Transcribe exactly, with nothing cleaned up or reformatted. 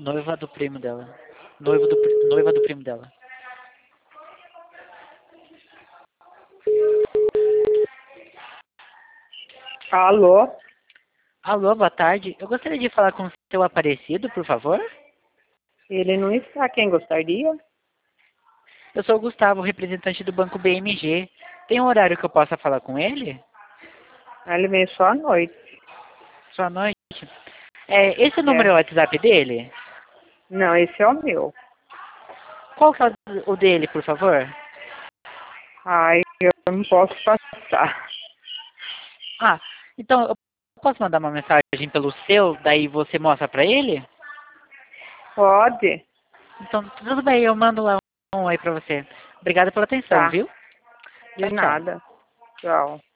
noiva do primo dela. Noivo do, pri- noiva do primo dela. Alô? Alô, boa tarde. Eu gostaria de falar com o seu Aparecido, por favor. Ele não está. Quem gostaria? Eu sou o Gustavo, representante do Banco B M G. Tem um horário que eu possa falar com ele? Ele vem só à noite. Só à noite? É, esse número é É. o WhatsApp dele? Não, esse é o meu. Qual que é o o dele, por favor? Ai, eu não posso passar. Ah, então eu posso mandar uma mensagem pelo seu, daí você mostra pra ele? Pode? Então, tudo bem, eu mando lá um oi pra você. Obrigado pela atenção, Tá. viu? De Tchau, tchau. nada. Tchau.